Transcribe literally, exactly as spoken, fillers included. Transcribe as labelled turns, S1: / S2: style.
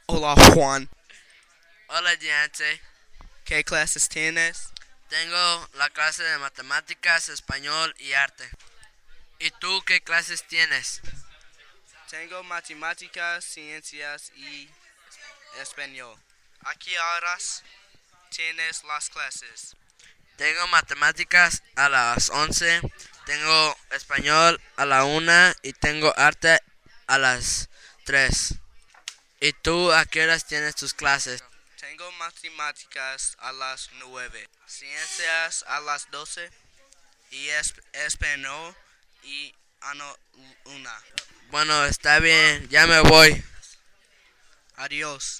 S1: Hola, Juan.
S2: Hola, Giante.
S1: ¿Qué clases tienes?
S2: Tengo la clase de matemáticas, español y arte. ¿Y tú qué clases tienes?
S1: Tengo matemáticas, ciencias y español. ¿A qué horas tienes las clases?
S2: Tengo matemáticas a las once, tengo español a la una y tengo arte a las tres. ¿Y tú a qué horas tienes tus clases?
S1: Tengo matemáticas a las nueve, ciencias a las doce y es- español y a no una.
S2: Bueno, está bien, ya me voy.
S1: Adiós.